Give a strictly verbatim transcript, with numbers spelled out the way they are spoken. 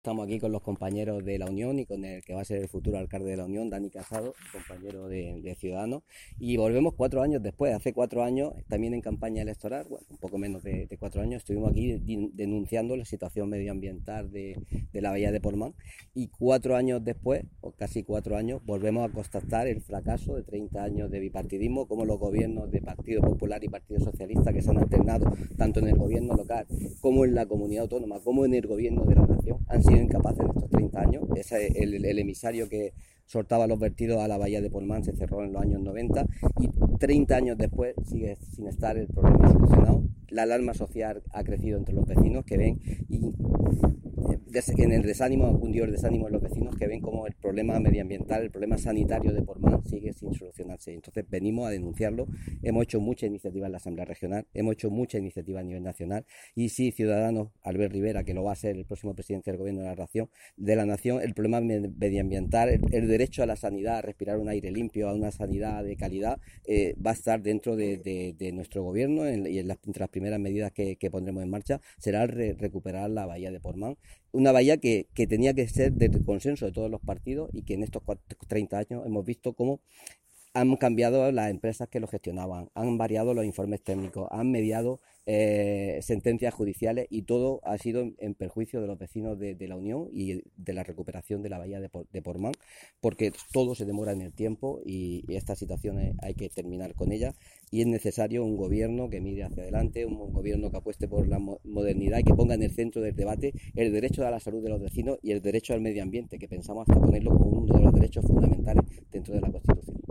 Estamos aquí con los compañeros de la Unión y con el que va a ser el futuro alcalde de la Unión, Dani Casado, compañero de, de Ciudadanos. Y volvemos cuatro años después. Hace cuatro años, también en campaña electoral, bueno, un poco menos de, de cuatro años, estuvimos aquí denunciando la situación medioambiental de, de la bahía de Portmán. Y cuatro años después, o casi cuatro años, volvemos a constatar el fracaso de treinta años de bipartidismo, como los gobiernos de Partido Popular y Partido Socialista que se han alternado tanto en el gobierno local como en la comunidad autónoma, como en el gobierno de la nación, han sido incapaces en estos treinta años. Ese, el, el emisario que soltaba los vertidos a la bahía de Portmán se cerró en los años noventa y treinta años después sigue sin estar el problema solucionado. La alarma social ha crecido entre los vecinos que ven y en el desánimo, ha cundido el desánimo en los vecinos que ven como el problema medioambiental, el problema sanitario de Portmán sigue sin solucionarse. Entonces venimos a denunciarlo. Hemos hecho mucha iniciativa en la Asamblea Regional, hemos hecho mucha iniciativa a nivel nacional y sí, Ciudadanos, Albert Rivera, que lo va a ser el próximo presidente del Gobierno de la Nación, de la nación el problema medioambiental, el, el derecho a la sanidad, a respirar un aire limpio, a una sanidad de calidad, eh, va a estar dentro de, de, de nuestro Gobierno en, y en las, entre las primeras medidas que, que pondremos en marcha será el re, recuperar la bahía de Portmán. Una bahía que, que tenía que ser del consenso de todos los partidos y que en estos treinta años hemos visto cómo han cambiado las empresas que lo gestionaban, han variado los informes técnicos, han mediado eh, sentencias judiciales y todo ha sido en, en perjuicio de los vecinos de, de la Unión y de la recuperación de la bahía de, de Portmán, porque todo se demora en el tiempo y, y estas situaciones hay que terminar con ellas y es necesario un gobierno que mire hacia adelante, un gobierno que apueste por la modernidad y que ponga en el centro del debate el derecho a la salud de los vecinos y el derecho al medio ambiente, que pensamos hasta ponerlo como uno de los derechos fundamentales dentro de la Constitución.